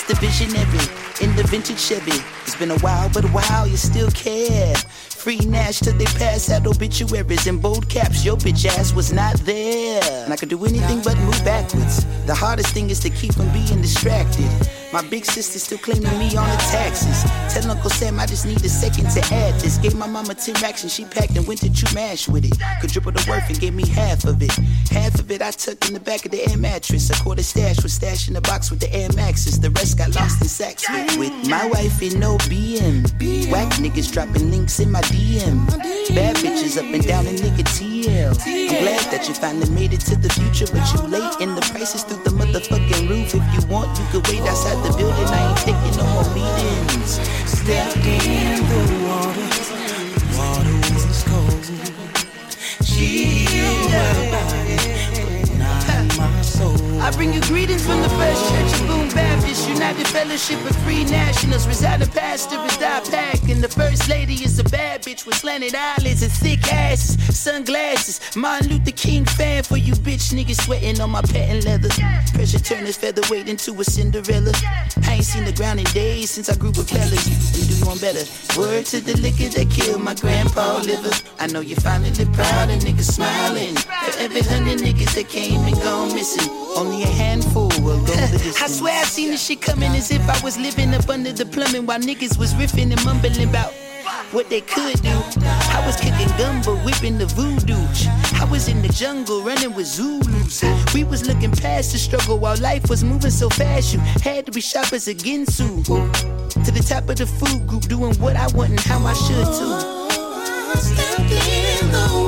the visionary in the vintage Chevy. It's been a while, but wow, you still care. Free Nash till they pass out obituaries in bold caps. Your bitch ass was not there. And I could do anything but move backwards. The hardest thing is to keep from being distracted. My big sister still claiming me on the taxes. Tell Uncle Sam I just need a second to add this. Gave my mama 10 racks and she packed and went to Chumash with it. Could triple the worth and gave me half of it. Half of it I tucked in the back of the air mattress. A quarter stash was stashed in the box with the Air Maxes. The rest got lost in sacks with my wife in no BM. Whack niggas dropping links in my DM. Bad bitches up and down in nigga TL. I'm glad that you finally made it to the future, but you late and the prices through the motherfucking roof. If you want, you could wait outside the building. I ain't taking no more meetings. Step in the water. The water was cold. She my body, but not my soul. I bring you greetings from the First Church of Boone Baptist, United Fellowship of Free Nationals. Residing pastor is Die Pack, and the First Lady is a bad bitch with slanted eyelids and thick asses, sunglasses. Martin Luther King fan for you bitch niggas sweating on my patent leather. Pressure turn his featherweight into a Cinderella. I ain't seen the ground in days since I grew with fellas. And do you want better? Word to the liquor that killed my grandpa liver. I know you're finally proud and niggas smiling. For every 100 niggas that came and gone missing, only a handful will go the distance. I swear I seen this shit coming as if I was living up under the plumbing while niggas was riffing and mumbling about what they could do. I was kicking gumbo, whipping the voodoo. I was in the jungle running with Zulus. We was looking past the struggle while life was moving so fast. You had to be sharp as a Ginsu. To the top of the food group, doing what I want and how I should too. Step in the